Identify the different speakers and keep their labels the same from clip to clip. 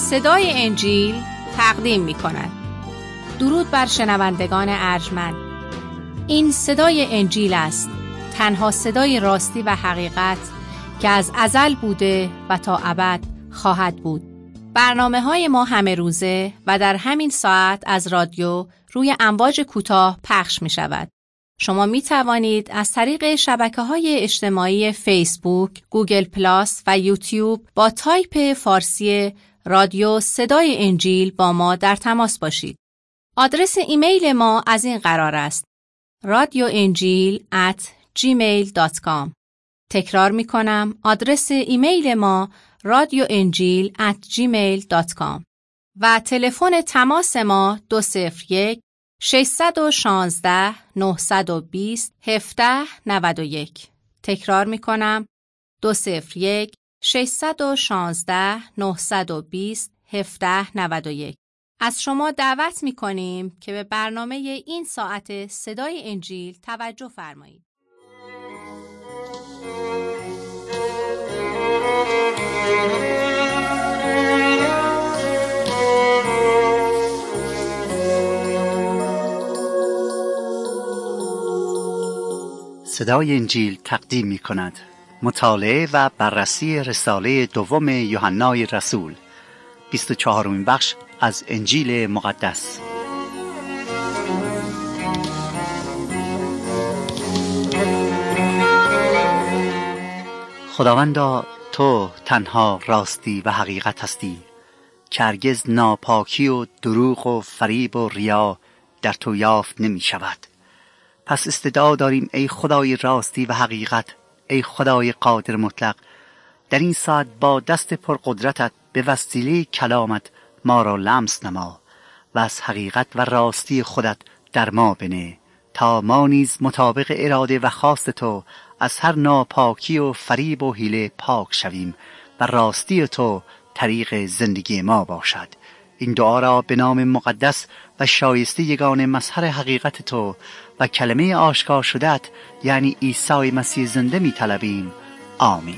Speaker 1: صدای انجیل تقدیم می کند. درود بر شنوندگان ارجمند. این صدای انجیل است، تنها صدای راستی و حقیقت که از ازل بوده و تا ابد خواهد بود. برنامه‌های ما همه روزه و در همین ساعت از رادیو روی امواج کوتاه پخش می شود. شما می توانید از طریق شبکه‌های اجتماعی فیسبوک، گوگل پلاس و یوتیوب با تایپ فارسی رادیو صدای انجیل با ما در تماس باشید. آدرس ایمیل ما از این قرار است: radioenjil@gmail.com. تکرار می کنم، آدرس ایمیل ما radioenjil@gmail.com و تلفن تماس ما 201-616-920-1791. تکرار می کنم، 201-616-920-1791. از شما دعوت می کنیم که به برنامه این ساعت صدای انجیل توجه فرمایید.
Speaker 2: صدای انجیل تقدیم می کند مطالعه و بررسی رساله دوم یوحنای رسول، 24مین بخش از انجیل مقدس. خداوندا، تو تنها راستی و حقیقت هستی که هرگز ناپاکی و دروغ و فریب و ریا در تو یافت نمی شود. پس استدعا داریم ای خدای راستی و حقیقت، ای خدای قادر مطلق، در این ساعت با دست پرقدرتت به وسیله کلامت ما را لمس نما و از حقیقت و راستی خودت در ما بنه، تا ما نیز مطابق اراده و خواست تو از هر ناپاکی و فریب و حیله پاک شویم و راستی تو طریق زندگی ما باشد. این دعا را به نام مقدس و شایسته یگانه مظهر حقیقت تو و کلمه آشکار شده‌ات یعنی عیسی مسیح زنده می طلبیم. آمین.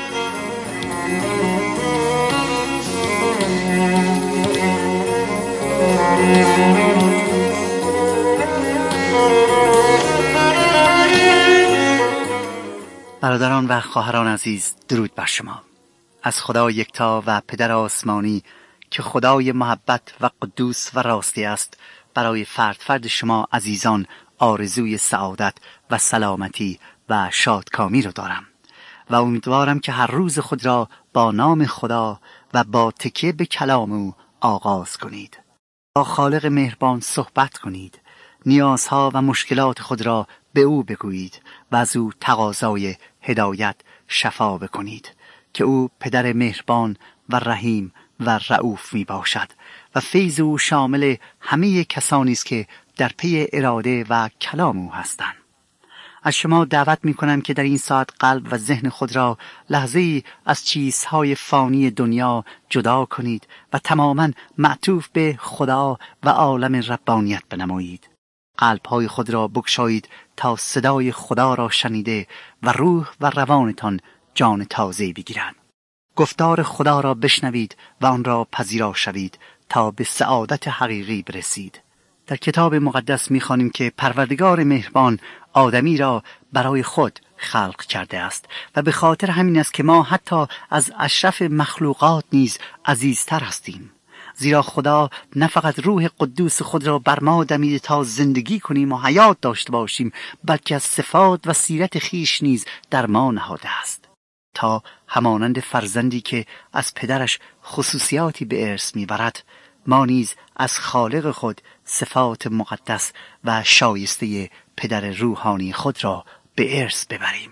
Speaker 2: برادران و خواهران عزیز، درود بر شما. از خدا یکتا و پدر آسمانی که خدای محبت و قدوس و راستی است، برای فرد شما عزیزان آرزوی سعادت و سلامتی و شادکامی رو دارم و امیدوارم که هر روز خود را با نام خدا و با تکیه به کلام او آغاز کنید. با خالق مهربان صحبت کنید، نیازها و مشکلات خود را به او بگویید و از او تقاضای هدایت شفا بکنید که او پدر مهربان و رحیم و رئوف می باشد و فیض او شامل همه کسانی است که در پی اراده و کلام او هستند. از شما دعوت می کنم که در این ساعت قلب و ذهن خود را لحظه‌ای از چیزهای فانی دنیا جدا کنید و تماماً معطوف به خدا و عالم ربانیت بنمایید. قلب‌های خود را بگشایید تا صدای خدا را شنیده و روح و روانتان جان تازه بگیرند. گفتار خدا را بشنوید و آن را پذیرا شوید تا به سعادت حقیقی برسید. در کتاب مقدس می‌خوانیم که پروردگار مهربان آدمی را برای خود خلق کرده است و به خاطر همین است که ما حتی از اشرف مخلوقات نیز عزیزتر هستیم، زیرا خدا نه فقط روح قدوس خود را بر ما دمیده تا زندگی کنیم و حیات داشته باشیم، بلکه از صفات و سیرت خیش نیز در ما نهاده است، تا همانند فرزندی که از پدرش خصوصیاتی به ارث میبرد، ما نیز از خالق خود صفات مقدس و شایسته پدر روحانی خود را به ارث ببریم.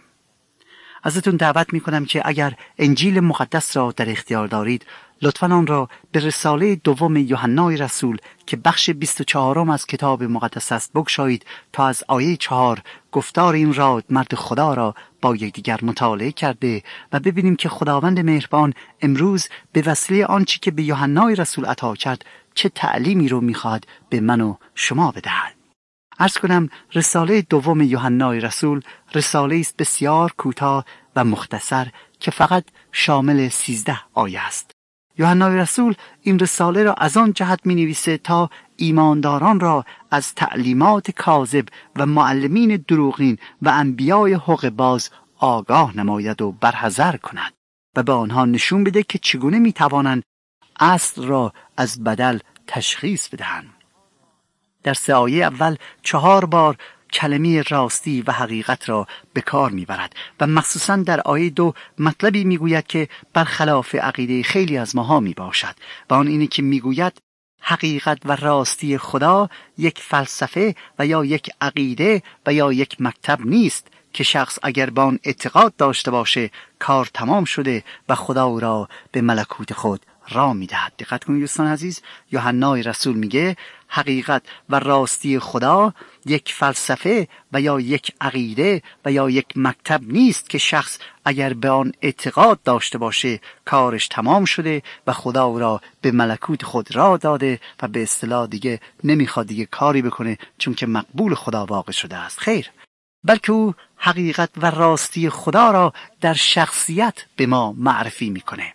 Speaker 2: ازتون دعوت میکنم که اگر انجیل مقدس را در اختیار دارید، لطفاً آن را به رساله دوم یوحنای رسول که بخش 24 از کتاب مقدس است بگشایید تا از آیه 4 گفتار این راد مرد خدا را با یکدیگر مطالعه کرده و ببینیم که خداوند مهربان امروز به وسیله آنچه که به یوحنای رسول عطا کرد چه تعلیمی رو میخواد به من و شما بدهد. عرض کنم رساله دوم یوحنای رسول رساله است بسیار کوتاه و مختصر که فقط شامل 13 آیه است. یوحنای رسول این رساله را از آن جهت می نویسه تا ایمانداران را از تعلیمات کاذب و معلمین دروغین و انبیای حقه‌باز آگاه نماید و برحذر کند و به آنها نشون بده که چگونه می توانند اصل را از بدل تشخیص بدهند. در 3 آیه اول 4 بار کلمه راستی و حقیقت را به کار میبرد و مخصوصا در آیه 2 مطلبی میگوید که برخلاف عقیده خیلی از ماها میباشد و آن اینه که میگوید حقیقت و راستی خدا یک فلسفه و یا یک عقیده و یا یک مکتب نیست که شخص اگر به آن اعتقاد داشته باشه کار تمام شده و خدا او را به ملکوت خود راه میدهد. دقت کنید دوستان عزیز، یوحنای رسول میگه حقیقت و راستی خدا یک فلسفه و یا یک عقیده و یا یک مکتب نیست که شخص اگر به آن اعتقاد داشته باشه کارش تمام شده و خدا او را به ملکوت خود راه داده و به اصطلاح دیگه نمیخواد دیگه کاری بکنه چون که مقبول خدا واقع شده است. خیر، بلکه او حقیقت و راستی خدا را در شخصیت به ما معرفی میکنه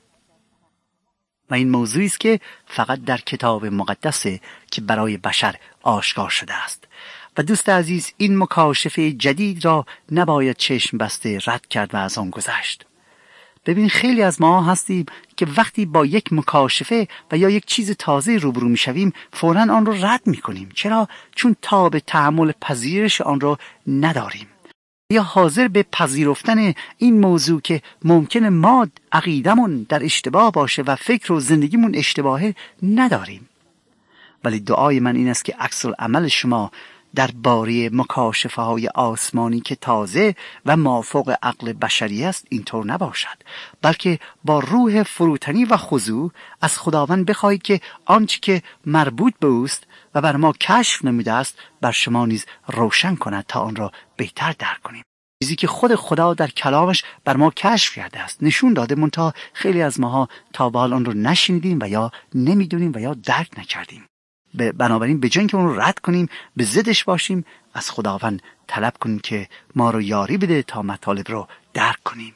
Speaker 2: و این موضوعی است که فقط در کتاب مقدسه که برای بشر آشکار شده است. و دوست عزیز، این مکاشفه جدید را نباید چشم بسته رد کرد و از آن گذشت. ببین، خیلی از ما هستیم که وقتی با یک مکاشفه و یا یک چیز تازه روبرو میشویم فوراً آن رو رد میکنیم. چرا؟ چون تاب تحمل پذیرش آن رو نداریم یا حاضر به پذیرفتن این موضوع که ممکنه ما عقیدمون در اشتباه باشه و فکر و زندگیمون اشتباهه نداریم. ولی دعای من این است که عکس العمل شما در باره مکاشفه های آسمانی که تازه و مافوق عقل بشری است اینطور نباشد، بلکه با روح فروتنی و خضوع از خداوند بخواهید که آنچه که مربوط به اوست و بر ما کشف نموده است بر شما نیز روشن کند تا آن را بهتر درک کنیم. چیزی که خود خدا در کلامش بر ما کشف کرده است، نشون داده، منتها خیلی از ماها تا به حال آن رو نشنیدیم و یا نمیدونیم و یا درک نکردیم. بنابراین به جای اینکه اون رو رد کنیم به ضدش باشیم، از خداوند طلب کنیم که ما رو یاری بده تا مطالب رو درک کنیم.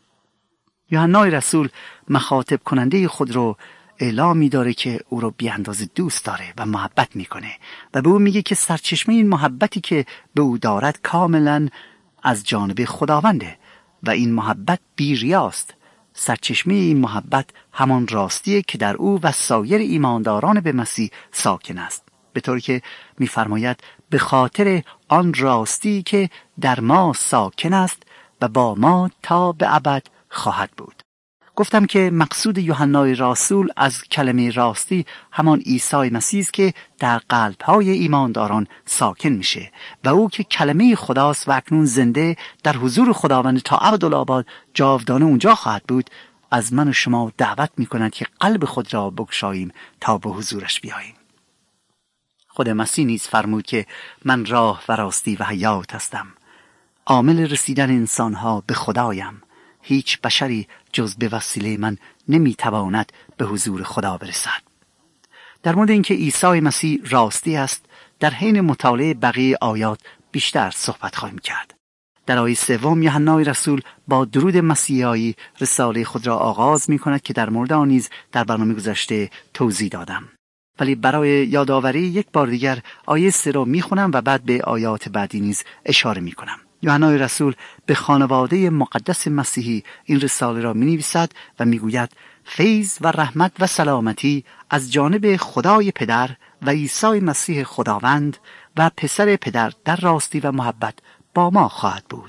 Speaker 2: یوحنای رسول مخاطب کننده خود رو اعلام می‌داره که او رو بی اندازه دوست داره و محبت میکنه و به او میگه که سرچشمه این محبتی که به او دارد کاملا از جانب خداونده و این محبت بی ریاست. سرچشمه این محبت همان راستیه که در او و سایر ایمانداران به مسیح ساکن است، به طوری که می‌فرماید به خاطر آن راستی که در ما ساکن است و با ما تا به ابد خواهد بود. گفتم که مقصود یوحنای رسول از کلمه راستی همان عیسی مسیح است که در قلب‌های ایمانداران ساکن میشه و او که کلمه خداست و اکنون زنده در حضور خداوند تا ابدالآباد جاودانه اونجا خواهد بود. از من و شما دعوت میکند که قلب خود را بگشاییم تا به حضورش بیاییم. خود مسیح نیز فرمود که من راه و راستی و حیات هستم. عامل رسیدن انسانها به خدایم. هیچ بشری جز به وسیله من نمیتواند به حضور خدا برسد. در مورد اینکه عیسی مسیح راستی است در حین مطالعه بقیه آیات بیشتر صحبت خواهیم کرد. در آیه 3 یوحنای رسول با درود مسیحایی رساله خود را آغاز می‌کند که در مورد آن نیز در برنامه گذشته توضیح دادم. ولی برای یادآوری یک بار دیگر آیه 3 را می‌خونم و بعد به آیات بعدی نیز اشاره می‌کنم. یوحنای رسول به خانواده مقدس مسیحی این رساله را می‌نویسد و می‌گوید فیض و رحمت و سلامتی از جانب خدای پدر و عیسی مسیح خداوند و پسر پدر در راستی و محبت با ما خواهد بود.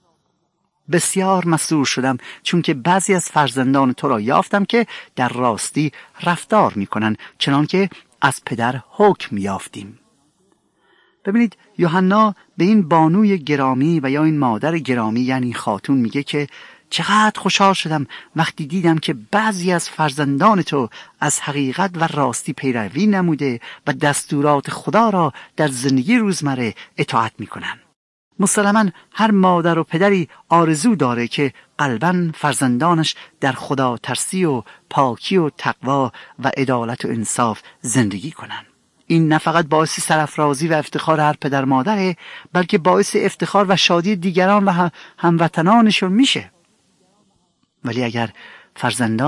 Speaker 2: بسیار مسرور شدم چون که بعضی از فرزندان تو را یافتم که در راستی رفتار می‌کنند چنان که از پدر حکم یافتیم. ببینید، یوحنا به این بانوی گرامی و یا این مادر گرامی یعنی خاتون میگه که چقدر خوشحال شدم وقتی دیدم که بعضی از فرزندان تو از حقیقت و راستی پیروی نموده و دستورات خدا را در زندگی روزمره اطاعت میکنن. مسلماً هر مادر و پدری آرزو داره که قلباً فرزندانش در خدا ترسی و پاکی و تقوا و عدالت و انصاف زندگی کنن. این نه فقط باعث سرافرازی و افتخار هر پدر مادره، بلکه باعث افتخار و شادی دیگران و هموطنانشون میشه. ولی اگر فرزندان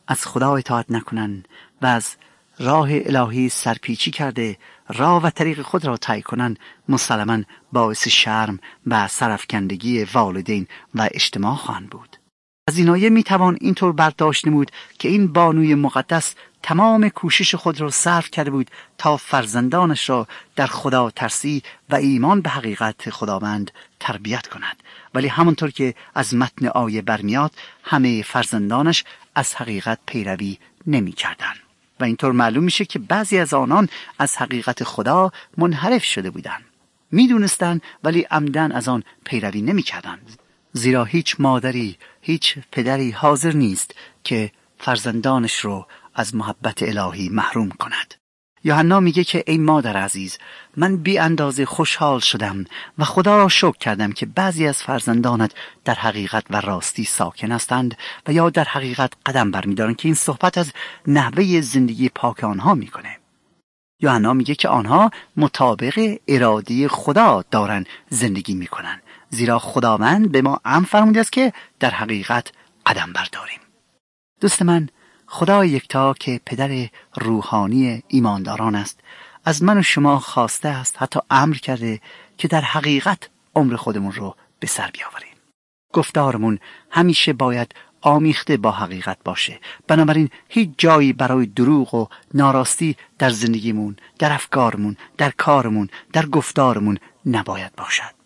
Speaker 2: از خدا اطاعت نکنند و از راه الهی سرپیچی کرده راه و طریق خود را طی کنند، مسلماً باعث شرم و سرافکندگی والدین و اجتماع خواهند بود. از این آیه میتوان اینطور برداشت نمود که این بانوی مقدس تمام کوشش خود را صرف کرده بود تا فرزندانش را در خدا ترسی و ایمان به حقیقت خداوند تربیت کند، ولی همونطور که از متن آیه برمیاد همه فرزندانش از حقیقت پیروی نمی کردن و اینطور معلوم میشه که بعضی از آنان از حقیقت خدا منحرف شده بودند. میدونستند ولی عمدن از آن پیروی نمی کردند، زیرا هیچ مادری، هیچ پدری حاضر نیست که فرزندانش رو از محبت الهی محروم کند. یوحنا میگه که ای مادر عزیز، من بی اندازه خوشحال شدم و خدا را شکر کردم که بعضی از فرزندانت در حقیقت و راستی ساکن هستند و یا در حقیقت قدم برمی‌دارند، که این صحبت از نحوه زندگی پاک آنها میکنه. یوحنا میگه که آنها مطابق اراده خدا دارن زندگی میکنن، زیرا خداوند به ما امر فرموده است که در حقیقت قدم برداریم. دوست من، خدای یکتا که پدر روحانی ایمانداران است، از من و شما خواسته است، حتی امر کرده که در حقیقت عمر خودمون رو به سر بیاوریم. گفتارمون همیشه باید آمیخته با حقیقت باشه. بنابراین هیچ جایی برای دروغ و ناراستی در زندگیمون، در افکارمون، در کارمون، در گفتارمون نباید باشد.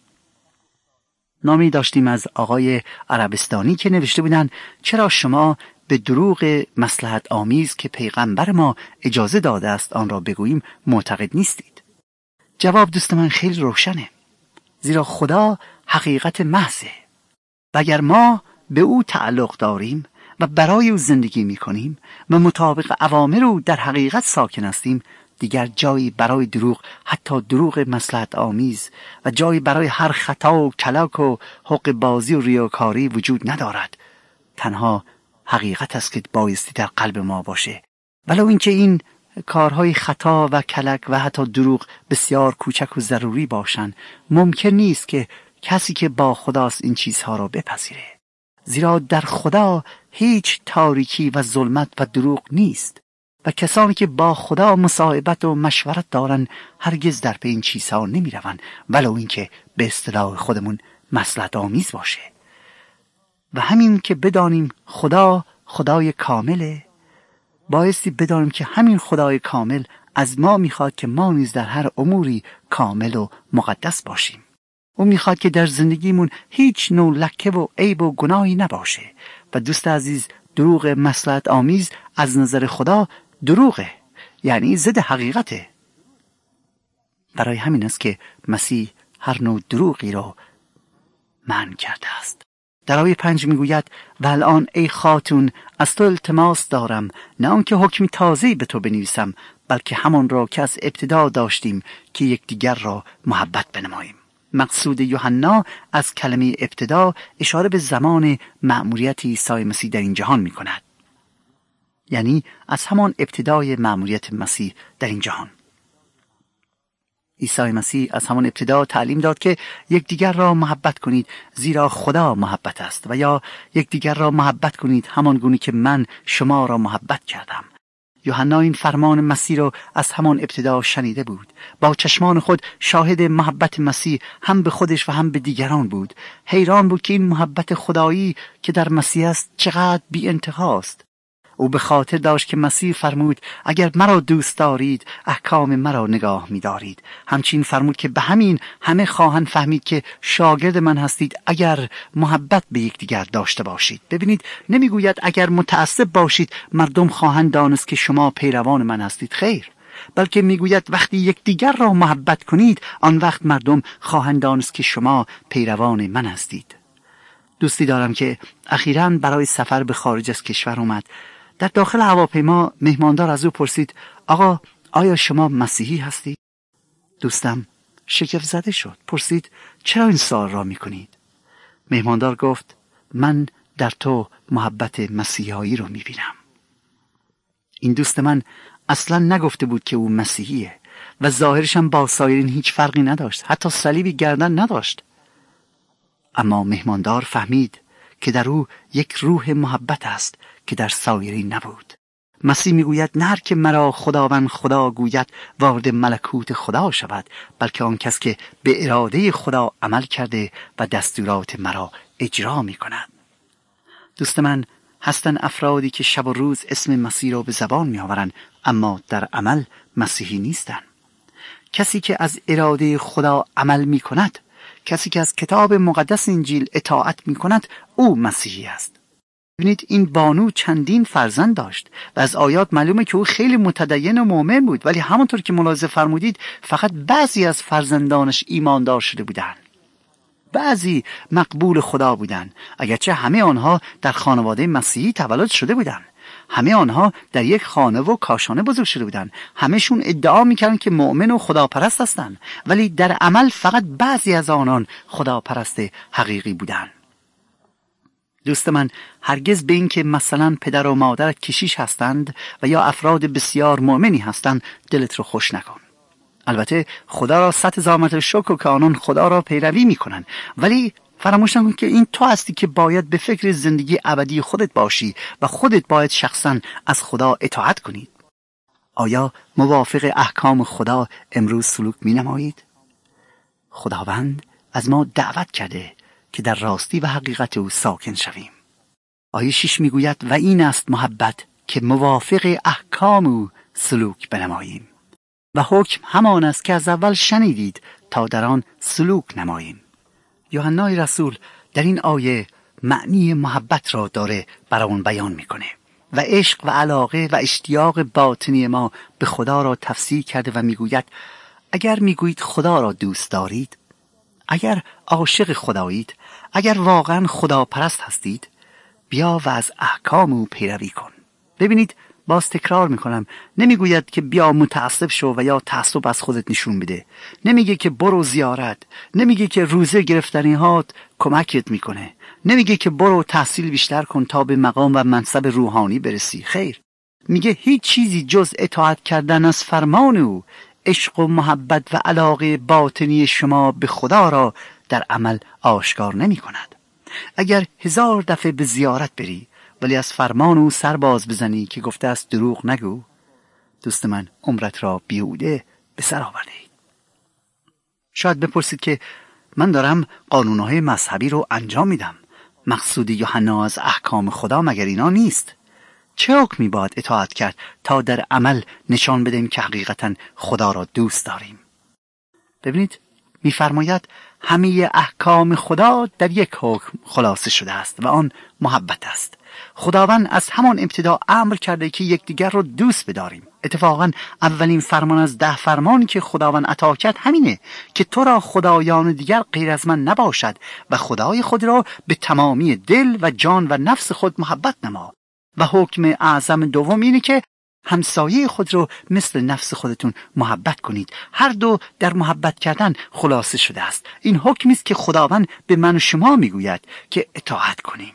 Speaker 2: نامی داشتیم از آقای عربستانی که نوشته بودن چرا شما به دروغ مصلحت آمیز که پیغمبر ما اجازه داده است آن را بگوییم معتقد نیستید؟ جواب دوست من خیلی روشنه، زیرا خدا حقیقت محضه و اگر ما به او تعلق داریم و برای او زندگی می کنیم و مطابق اوامر او در حقیقت ساکن هستیم، دیگر جایی برای دروغ، حتی دروغ مصلحت آمیز، و جایی برای هر خطا و کلاک و حق بازی و ریاکاری وجود ندارد. تنها حقیقت است که بایستی در قلب ما باشه، ولو اینکه این کارهای خطا و کلک و حتی دروغ بسیار کوچک و ضروری باشند. ممکن نیست که کسی که با خداست این چیزها را بپذیره، زیرا در خدا هیچ تاریکی و ظلمت و دروغ نیست و کسانی که با خدا مصاحبت و مشورت دارن هرگز در پی این چیزها نمی روند، ولو اینکه به اصطلاح خودمون مصلحت آمیز باشه. و همین که بدانیم خدا خدای کامله، بایستی بدانیم که همین خدای کامل از ما میخواد که ما نیز در هر اموری کامل و مقدس باشیم. او میخواد که در زندگیمون هیچ نوع لکه و عیب و گناهی نباشه. و دوست عزیز، دروغ مصلحت آمیز از نظر خدا دروغه، یعنی ضد حقیقته. برای همین است که مسیح هر نوع دروغی را منع کرده است. در آیه 5 میگوید و الان ای خاتون از تو التماس دارم، نه آنکه حکمی تازه‌ای به تو بنویسم، بلکه همان را که از ابتدا داشتیم که یکدیگر را محبت بنماییم. مقصود یوحنا از کلمه ابتدا اشاره به زمان مأموریت عیسی مسیح در این جهان می کند، یعنی از همان ابتدای مأموریت مسیح در این جهان. عیسی مسیح از همان ابتدا تعلیم داد که یکدیگر را محبت کنید زیرا خدا محبت است، و یا یکدیگر را محبت کنید همان گونه که من شما را محبت کردم. یوحنا این فرمان مسیح را از همان ابتدا شنیده بود. با چشمان خود شاهد محبت مسیح هم به خودش و هم به دیگران بود. حیران بود که این محبت خدایی که در مسیح است چقدر بی انتهاست. او به خاطر داشت که مسیح فرمود اگر مرا دوست دارید احکام مرا نگاه می دارید. همچنین فرمود که به همین همه خواهند فهمید که شاگرد من هستید اگر محبت به یکدیگر داشته باشید. ببینید، نمیگوید اگر متعصب باشید مردم خواهند دانست که شما پیروان من هستید. خیر، بلکه میگوید وقتی یکدیگر را محبت کنید آن وقت مردم خواهند دانست که شما پیروان من هستید. دوستی دارم که اخیراً برای سفر به خارج از کشور اومد. در داخل هواپیما مهماندار از او پرسید آقا آیا شما مسیحی هستی؟ دوستم شگفت زده شد. پرسید چرا این سوال را میکنید؟ مهماندار گفت من در تو محبت مسیحایی رو میبینم. این دوست من اصلا نگفته بود که او مسیحیه و ظاهرش هم با سایرین هیچ فرقی نداشت، حتی صلیبی گردن نداشت. اما مهماندار فهمید که در او یک روح محبت است که در سایرین نبود. مسیح میگوید نه هر که مرا خداوند خدا گوید وارد ملکوت خدا شود، بلکه آن کس که به اراده خدا عمل کرده و دستورات مرا اجرا میکند. دوست من، هستن افرادی که شب و روز اسم مسیح را به زبان میآورند اما در عمل مسیحی نیستند. کسی که از اراده خدا عمل میکند، کسی که از کتاب مقدس انجیل اطاعت میکند، او مسیحی است. ببینید این بانو چندین فرزند داشت و از آیات معلومه که او خیلی متدین و مؤمن بود، ولی همونطور که ملاحظه فرمودید فقط بعضی از فرزندانش ایماندار شده بودند. بعضی مقبول خدا بودند، اگرچه همه آنها در خانواده مسیحی تولد شده بودند. همه آنها در یک خانه و کاشانه بزرگ شده بودند. همهشون ادعا میکردن که مؤمن و خداپرست هستند، ولی در عمل فقط بعضی از آنان خداپرست حقیقی بودند. دوست من، هرگز به این که مثلا پدر و مادرت کشیش هستند و یا افراد بسیار مؤمنی هستند دلت رو خوش نکن. البته خدا را 100,000 مرتبه شکر که آنان خدا را پیروی میکنن، ولی فراموش نکن که این تو هستی که باید به فکر زندگی ابدی خودت باشی و خودت باید شخصا از خدا اطاعت کنید. آیا موافق احکام خدا امروز سلوک می نمایید؟ خداوند از ما دعوت کرده که در راستی و حقیقت او ساکن شویم. آیه 6 میگوید و این است محبت که موافق احکام او سلوک بنماییم و حکم همان است که از اول شنیدید تا در آن سلوک نماییم. یوحنای رسول در این آیه معنی محبت را داره برامون بیان میکنه و عشق و علاقه و اشتیاق باطنی ما به خدا را تفسیر کرده و میگوید اگر میگویید خدا را دوست دارید، اگر عاشق خدایید، اگر واقعا خدا پرست هستید، بیا و از احکام او پیروی کن. ببینید، باز تکرار میکنم، نمیگوید که بیا متعصب شو و یا تعصب از خودت نشون بده. نمیگه که برو زیارت، نمیگه که روزه گرفتنی هات کمکت میکنه، نمیگه که برو تحصیل بیشتر کن تا به مقام و منصب روحانی برسی. خیر، میگه هیچ چیزی جز اطاعت کردن از فرمان او، عشق و محبت و علاقه باطنی شما به خدا را در عمل آشکار نمی کند. اگر 1000 دفعه به زیارت بری ولی از فرمان او سر باز بزنی که گفته است دروغ نگو، دوست من عمرت را بیهوده به سر آورده ای. شاید بپرسید که من دارم قانونهای مذهبی رو انجام میدم، مقصود یوحنا از احکام خدا مگر اینا نیست؟ چه حکمی باید اطاعت کرد تا در عمل نشان بدهیم که حقیقتا خدا را دوست داریم؟ ببینید، می‌فرماید همه احکام خدا در یک حکم خلاصه شده است و آن محبت است. خداوند از همان ابتدا امر کرده که یکدیگر را دوست بداریم. اتفاقا اولین فرمان از 10 فرمانی که خداوند عطا کرد همینه که تو را خدایان دیگر غیر از من نباشد و خدای خود را به تمامی دل و جان و نفس خود محبت نما. و حکم اعظم دوم اینه که همسایه خود رو مثل نفس خودتون محبت کنید. هر دو در محبت کردن خلاصه شده است. این حکمی است که خداوند به من و شما میگوید که اطاعت کنیم.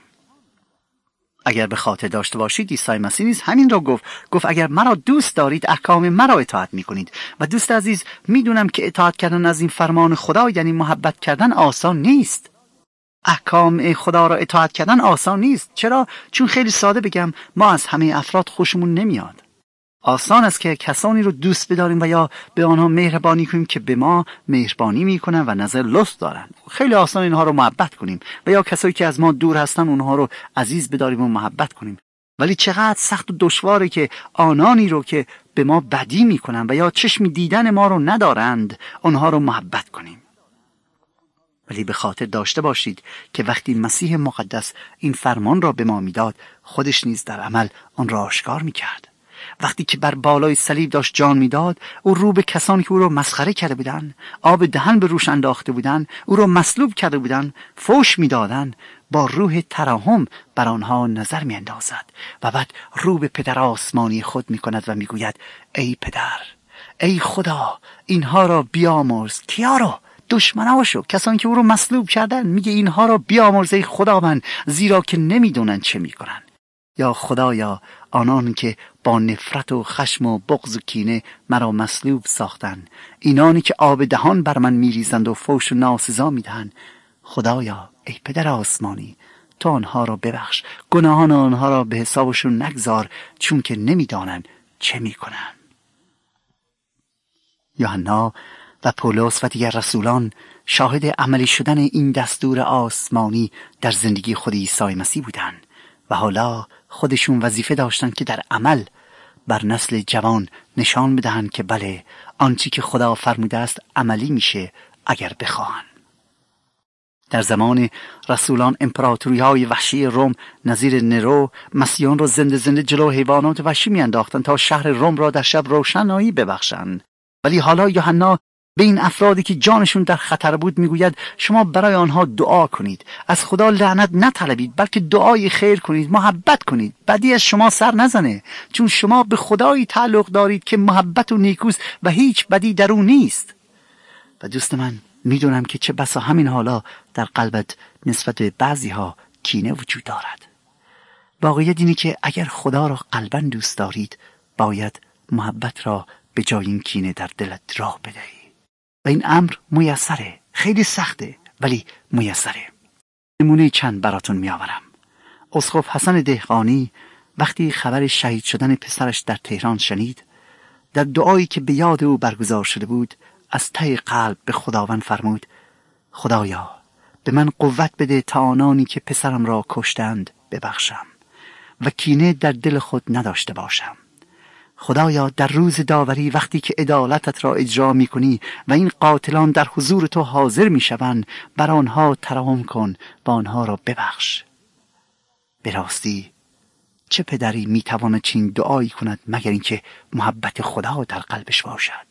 Speaker 2: اگر به خاطر داشته باشید عیسی مسیح نیز همین را گفت اگر مرا دوست دارید احکام مرا اطاعت میکنید. و دوست عزیز، میدونم که اطاعت کردن از این فرمان خدا یعنی محبت کردن آسان نیست. احکام خدا را اطاعت کردن آسان نیست. چرا؟ چون خیلی ساده بگم، ما از همه افراد خوشمون نمیاد. آسان است که کسانی رو دوست بداریم و یا به آنها مهربانی کنیم که به ما مهربانی میکنن و نظر لطف دارن. خیلی آسان اینها رو محبت کنیم و یا کسایی که از ما دور هستن اونها رو عزیز بداریم و محبت کنیم. ولی چقدر سخت و دشواره که آنانی رو که به ما بدی میکنن و یا چشم دیدن ما رو ندارند اونها رو محبت کنیم. ولی به خاطر داشته باشید که وقتی مسیح مقدس این فرمان را به ما میداد، خودش نیز در عمل آن را آشکار میکرد. وقتی که بر بالای صلیب داشت جان میداد، او رو به کسانی که او را مسخره کرده بودند، آب دهن به روش انداخته بودند، او را مصلوب کرده بودند، فوش میدادند، با روح ترحم بر آنها نظر میاندازد و بعد رو به پدر آسمانی خود میکند و میگوید ای پدر، ای خدا، اینها را بیامرز. کیا را؟ دشمناشو، کسانی که او رو مصلوب کردن. میگه اینها را بیامرز ای خداوند، زیرا که نمیدونن چه میکنن. یا خدایا، آنان که با نفرت و خشم و بغض و کینه مرا مصلوب ساختن، اینانی که آب دهان بر من میریزند و فوش و ناسزا میدهند، خدایا ای پدر آسمانی، تو آنها را ببخش، گناهان آنها را به حسابشون نگذار، چون که نمیدانند چه میکنند. یوحنا و پولس و دیگر رسولان شاهد عملی شدن این دستور آسمانی در زندگی خود عیسی مسیح بودند و حالا خودشون وظیفه داشتند که در عمل بر نسل جوان نشان بدهند که بله، آنچه که خدا فرموده است عملی میشه اگر بخواهند. در زمان رسولان امپراتوری‌های وحشی روم نظیر نرو مسیحیان را زنده زنده جلو حیوانات وحشی میانداختند تا شهر روم را در شب روشنایی ببخشند. ولی حالا یوحنا به این افرادی که جانشون در خطر بود میگوید شما برای آنها دعا کنید، از خدا لعنت نطلبید، بلکه دعای خیر کنید، محبت کنید، بدی از شما سر نزنه، چون شما به خدایی تعلق دارید که محبت و نیکوست و هیچ بدی در او نیست. و دوست من، میدونم که چه بسا همین حالا در قلبت نسبت به بعضی ها کینه وجود دارد. واقعیت اینه که اگر خدا را قلباً دوست دارید باید محبت را به جای این کینه در دلت راه بدهی و این امر میسره، خیلی سخته ولی میسره. نمونه چند براتون میآورم. اسقف حسن دهقانی وقتی خبر شهید شدن پسرش در تهران شنید، در دعایی که به یاد او برگزار شده بود از ته قلب به خداوند فرمود خدایا به من قوت بده تا آنانی که پسرم را کشتند ببخشم و کینه در دل خود نداشته باشم. خدایا در روز داوری وقتی که عدالتت را اجرا می کنی و این قاتلان در حضور تو حاضر می شوند، بر آنها ترحم کن و آنها را ببخش. به راستی چه پدری می تواند چنین دعایی کند مگر اینکه محبت خدا در قلبش باشد؟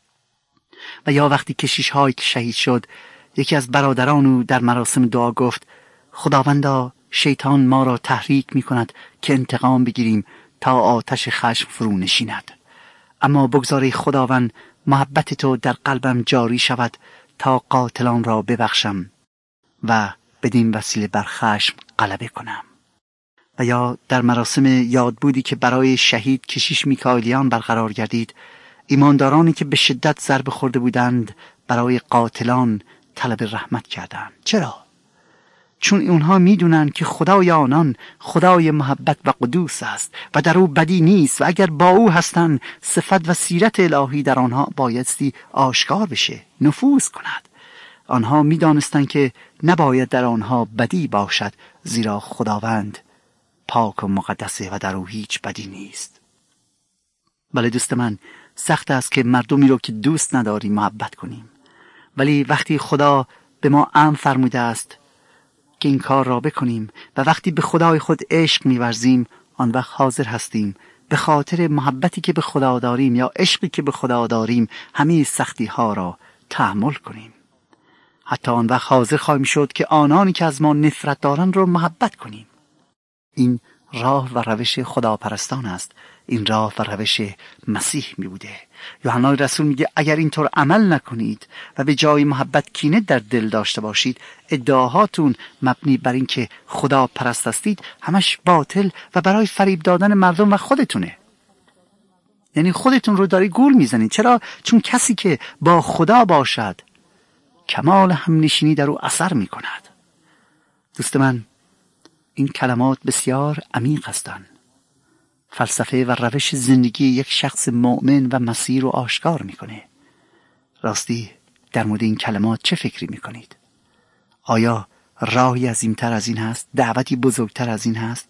Speaker 2: و یا وقتی کشیش هایی که شهید شد، یکی از برادران او در مراسم دعا گفت خداوندا شیطان ما را تحریک می کند که انتقام بگیریم تا آتش خشم فرو نشیند، اما بگذار خداوند محبت تو در قلبم جاری شود تا قاتلان را ببخشم و بدین وسیله بر خشم غلبه کنم. و یا در مراسم یادبودی که برای شهید کشیش میکائیلیان برقرار گردید، ایماندارانی که به شدت ضربه خورده بودند برای قاتلان طلب رحمت کردند. چرا؟ چون اونها میدونن که خدای آنان خدای محبت و قدوس است و در او بدی نیست و اگر با او هستن صفت و سیرت الهی در آنها بایستی آشکار بشه، نفوذ کند. آنها میدانستند که نباید در آنها بدی باشد، زیرا خداوند پاک و مقدسه و در او هیچ بدی نیست. بله دوست من، سخت است که مردمی رو که دوست نداریم محبت کنیم، ولی وقتی خدا به ما امر فرموده است که این کار را بکنیم و وقتی به خدای خود عشق می‌ورزیم، آن وقت حاضر هستیم به خاطر محبتی که به خدا داریم یا عشقی که به خدا داریم همه سختی ها را تحمل کنیم. حتی آن وقت حاضر خواهیم شد که آنانی که از ما نفرت دارند را محبت کنیم. این راه و روش خداپرستان است. این راه و روش مسیح می بوده. یوحنا رسول میگه اگر اینطور عمل نکنید و به جای محبت کینه در دل داشته باشید، ادعاهاتون مبنی بر این که خدا پرست هستید همش باطل و برای فریب دادن مردم و خودتونه. یعنی خودتون رو داری گول میزنید. چرا؟ چون کسی که با خدا باشد کمال همنشینی در او اثر میکند. دوست من، این کلمات بسیار عمیق هستند. فلسفه و روش زندگی یک شخص مؤمن و مسیح رو آشکار میکنه. راستی در مورد این کلمات چه فکری میکنید؟ آیا راهی عظیمتر از این هست؟ دعوتی بزرگتر از این هست؟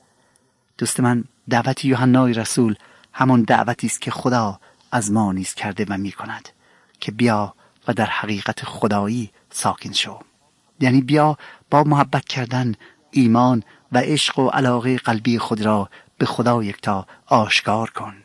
Speaker 2: دوست من، دعوت یوحنای رسول همان دعوتی است که خدا از ما نیز کرده و میکند که بیا و در حقیقت خدایی ساکن شو. یعنی بیا با محبت کردن ایمان و عشق و علاقه قلبی خود را به خدا یکتا آشکار کن.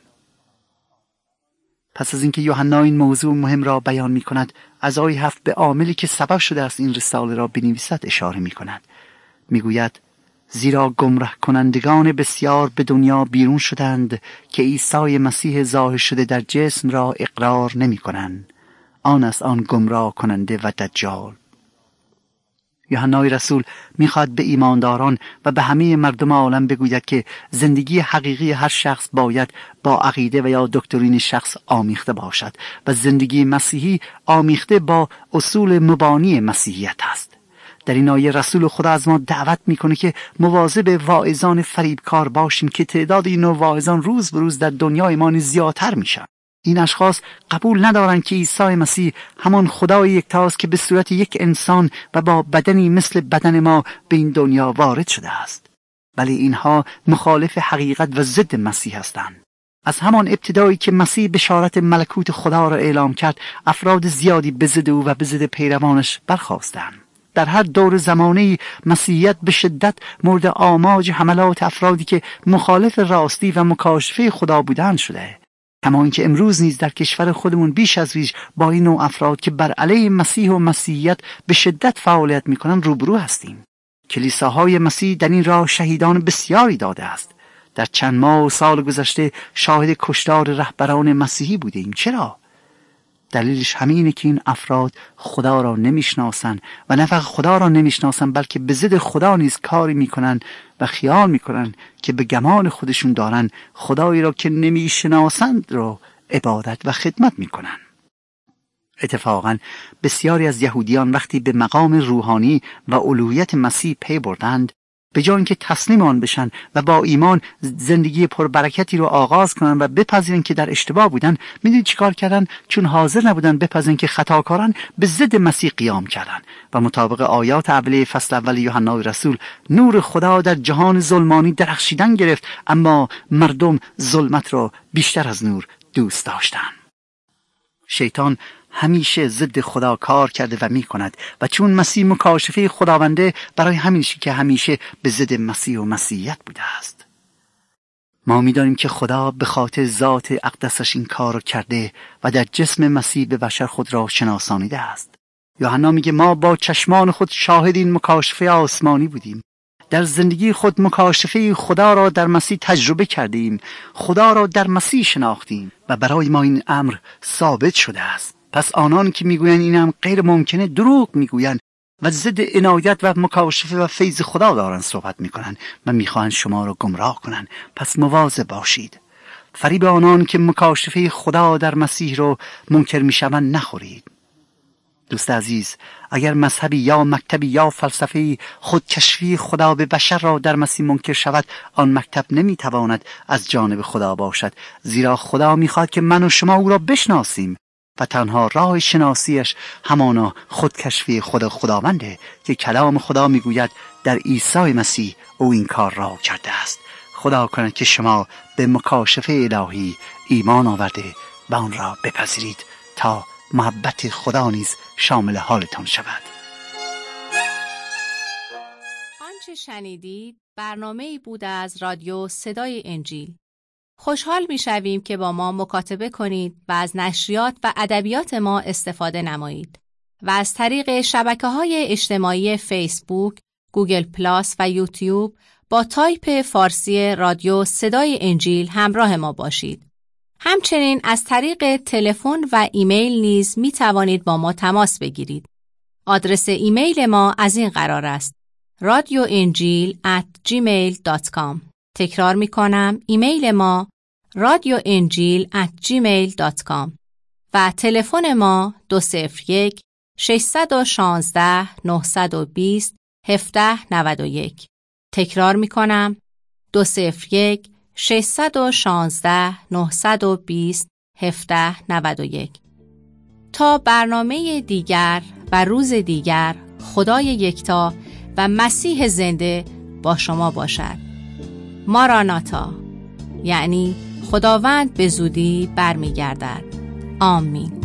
Speaker 2: پس از اینکه یوحنا این موضوع مهم را بیان می کند، از آیه 7 به عاملی که سبب شده است این رساله را بنویسد اشاره می کند. می گوید زیرا گمراه کنندگان بسیار به دنیا بیرون شدند که عیسی مسیح ظاهر شده در جسم را اقرار نمی کنند. آن است آن گمراه کننده و دجال. یوحنای رسول میخواد به ایمانداران و به همه مردم عالم بگوید که زندگی حقیقی هر شخص باید با عقیده و یا دکترین شخص آمیخته باشد و زندگی مسیحی آمیخته با اصول مبانی مسیحیت است. در این آیه رسول خدا از ما دعوت میکنه که مواظب واعظان فریبکار باشیم که تعداد این نوع واعظان روز به روز در دنیای ما زیادتر میشن. این اشخاص قبول ندارن که عیسی مسیح همان خدای یکتاست که به صورت یک انسان و با بدنی مثل بدن ما به این دنیا وارد شده است. ولی اینها مخالف حقیقت و ضد مسیح هستند. از همان ابتدایی که مسیح بشارت ملکوت خدا را اعلام کرد، افراد زیادی به ضد او و به ضد پیروانش برخاستند. در هر دور زمانی مسیحیت به شدت مورد آماج حملات افرادی که مخالف راستی و مکاشفه خدا بودند شده. کما اینکه امروز نیز در کشور خودمون بیش از ریش با این نوع افراد که بر علیه مسیح و مسیحیت به شدت فعالیت میکنن روبرو هستیم. کلیساهای مسیح در این راه شهیدان بسیاری داده است. در چند ماه و سال گذشته شاهد کشتار رهبران مسیحی بودیم. چرا؟ دلیلش همینه که این افراد خدا را نمیشناسن و نه فقط خدا را نمیشناسن بلکه به ضد خدا نیز کاری میکنن و خیال میکنن که به گمان خودشون دارن خدایی را که نمیشناسند را عبادت و خدمت میکنن. اتفاقا بسیاری از یهودیان وقتی به مقام روحانی و الوهیت مسیح پی بردند، به جای اینکه تسلیم آن بشن و با ایمان زندگی پربرکتی رو آغاز کنن و بپذیرن که در اشتباه بودن، میدونید چیکار کردن؟ چون حاضر نبودن بپذیرن که خطاکارن، به ضد مسیح قیام کردن و مطابق آیات اولیه فصل اول یوحنا رسول، نور خدا در جهان ظلمانی درخشیدن گرفت، اما مردم ظلمت را بیشتر از نور دوست داشتن. شیطان همیشه ضد خدا کار کرده و می کند و چون مسیح مکاشفه خداونده، برای همینشه که همیشه به ضد مسیح و مسیحیت بوده است. ما می دانیم که خدا به خاطر ذات اقدسش این کار رو کرده و در جسم مسیح به بشر خود را شناسانیده است. یوحنا میگه ما با چشمان خود شاهد این مکاشفه آسمانی بودیم. در زندگی خود مکاشفه خدا را در مسیح تجربه کردیم، خدا را در مسیح شناختیم و برای ما این امر ثابت شده است. پس آنان که میگویند این هم غیر ممکنه دروغ میگویند و ضد عنایت و مکاشفه و فیض خدا دارن صحبت میکنن و میخواهند شما را گمراه کنن. پس مواظب باشید. فریب آنان که مکاشفه خدا در مسیح رو منکر میشوند نخورید. دوست عزیز، اگر مذهبی یا مکتبی یا فلسفه‌ای خودکشفی خدا به بشر را در مسیح منکر شود، آن مکتب نمیتواند از جانب خدا باشد، زیرا خدا میخواد که من و شما او را بشناسیم و تنها راه شناسیش همانا خودکشفی خداونده که کلام خدا میگوید در عیسی مسیح او این کار را کرده است. خدا کند که شما به مکاشفه الهی ایمان آورده و آن را بپذیرید تا محبت خدا نیز شامل حالتان شود.
Speaker 1: آنچه شنیدید برنامه‌ای بود از رادیو صدای انجیل. خوشحال می‌شویم که با ما مکاتبه کنید و از نشریات و ادبیات ما استفاده نمایید و از طریق شبکه‌های اجتماعی فیسبوک، گوگل پلاس و یوتیوب با تایپ فارسی رادیو صدای انجیل همراه ما باشید. همچنین از طریق تلفن و ایمیل نیز می توانید با ما تماس بگیرید. آدرس ایمیل ما از این قرار است: radioinjil@gmail.com. تکرار می کنم، ایمیل ما radioinjil@gmail.com و تلفن ما 201 616 920 1791. تکرار می کنم، 201 616 920 1791. تا برنامه دیگر و روز دیگر، خدای یکتا و مسیح زنده با شما باشد. ماراناتا، یعنی خداوند به زودی برمیگردد. آمین.